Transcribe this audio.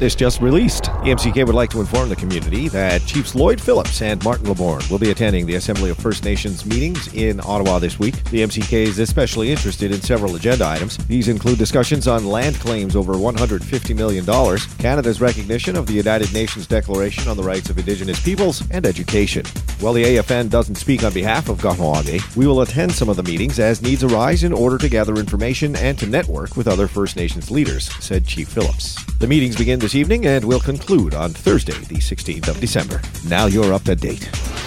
This just released. The MCK would like to inform the community that Chiefs Lloyd Phillips and Martin LeBourne will be attending the Assembly of First Nations meetings in Ottawa this week. The MCK is especially interested in several agenda items. These include discussions on land claims over $150 million, Canada's recognition of the United Nations Declaration on the Rights of Indigenous Peoples, and education. While the AFN doesn't speak on behalf of Kaho'agi, we will attend some of the meetings as needs arise in order to gather information and to network with other First Nations leaders, said Chief Phillips. The meetings begin this evening and will conclude on Thursday, the 16th of December. Now you're up to date.